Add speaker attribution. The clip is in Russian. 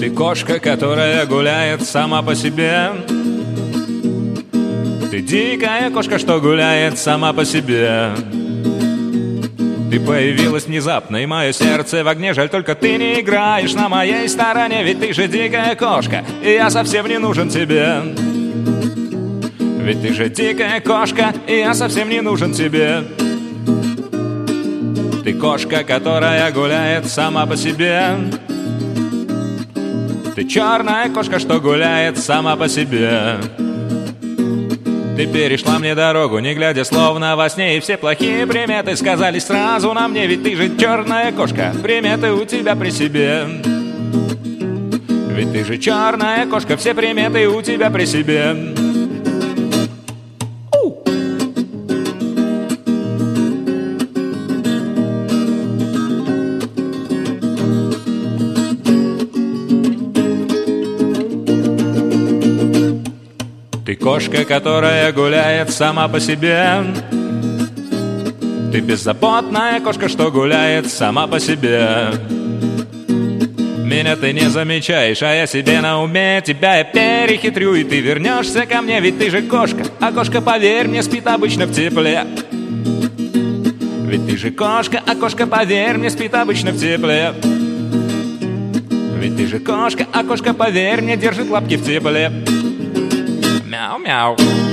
Speaker 1: Ты кошка, которая гуляет сама по себе. Ты дикая кошка, что гуляет сама по себе. Ты появилась внезапно, и мое сердце в огне. Жаль, только ты не играешь на моей стороне. Ведь ты же дикая кошка, и я совсем не нужен тебе. Ведь ты же дикая кошка, и я совсем не нужен тебе. Ты кошка, которая гуляет сама по себе. Ты черная кошка, что гуляет сама по себе. Ты перешла мне дорогу, не глядя, словно во сне. И все плохие приметы сказались сразу на мне. Ведь ты же черная кошка, приметы у тебя при себе. Ведь ты же черная кошка, все приметы у тебя при себе. Ты кошка, которая гуляет сама по себе. Ты беззаботная кошка, что гуляет сама по себе. Меня ты не замечаешь, а я себе на уме. Тебя я перехитрю, и ты вернешься ко мне. Ведь ты же кошка, а кошка, поверь мне, спит обычно в тепле. Ведь ты же кошка, а кошка, поверь мне, спит обычно в тепле. Ведь ты же кошка, а кошка, поверь мне, держит лапки в тепле. Мяу-мяу.